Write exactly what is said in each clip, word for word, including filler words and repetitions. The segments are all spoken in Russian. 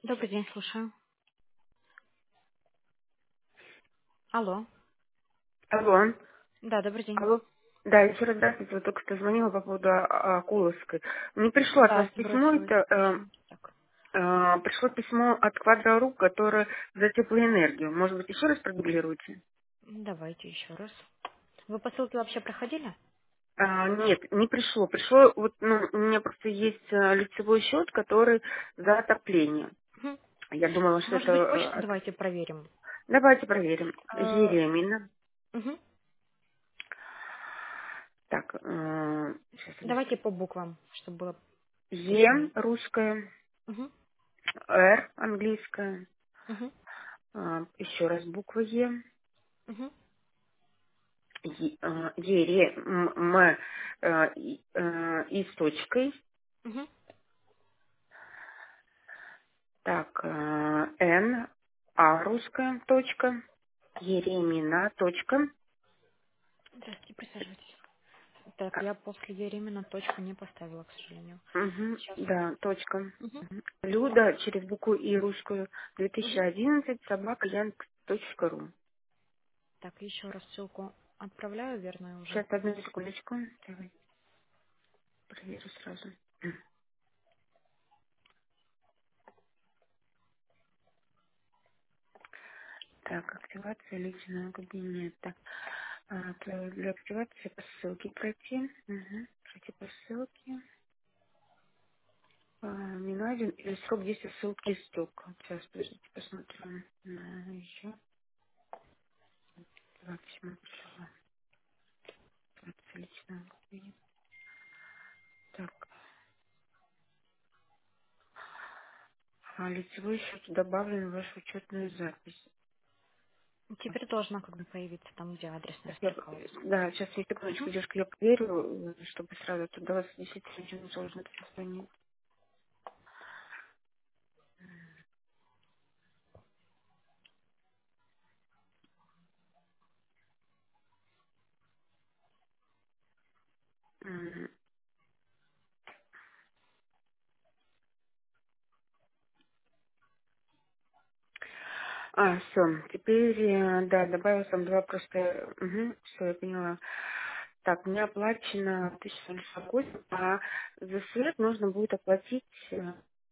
Добрый день, слушаю. Алло. Алло. Да, добрый день. Алло. Да, еще раз здравствуйте. Вот только что звонила по поводу а, Акуловской. Мне пришло от вас Да, письмо, сбросила это э, письмо. Так, э, пришло письмо от Квадрору, которое за теплоэнергию. Может быть, еще раз продублируете? давайте еще раз. Вы по ссылке вообще проходили? А, нет, не пришло. Пришло, вот, ну, у меня просто есть э, лицевой счет, который за отопление. Мгм. Я думала, что это... Может быть, э, почту от- давайте проверим. Давайте проверим. Э, Еремина. мгм. Так, э, сейчас, одну Давайте секунду. по буквам, чтобы было Е точнее. русская, Угу. Р английская. Угу. А, еще раз буква Е. Угу. Е, а, Ере, М, М, э, и э, и с точкой. Угу. Так, э, Н, А русская, точка. Еремина, точка. Здравствуйте, присаживайтесь. Так, А, я после Еремина точку не поставила, к сожалению. мгм, Сейчас. да, точка. Угу. Мгм. Люда через букву И русскую две тысячи Угу. одиннадцать собака яндекс точка ру. Так, еще раз ссылку отправляю, верную уже. Сейчас, одну секундочку. Давай, проверю сразу. Так, активация личного кабинета. А, для для активации по ссылке пройти. Угу. Пройти по ссылке. А, не найден или срок действия ссылки истек. Сейчас, подождите, посмотрим. На еще. Два письма пришло. Активация личного кабинета. Так. А, лицевой счет добавлен в вашу учетную запись. Теперь должна как бы появиться там, где адресная Сейчас я, строка у вас. да, сейчас я секундочку, девушка, я проверю, э, чтобы сразу туда вас действительно очень сложно созвонить. Мгм. А, все. Теперь, э, да, добавилось там два просто... Угу, все, я поняла. Так, мне оплачено тысяча сорок восемь, а за свет нужно будет оплатить э,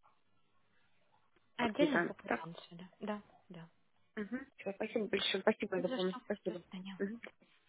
по Отдельно по квитанции. Так? квитанции, да? Да, да. Угу. Все, спасибо большое. Спасибо Не за за помощь. что. До Спасибо. свидания. Мгм.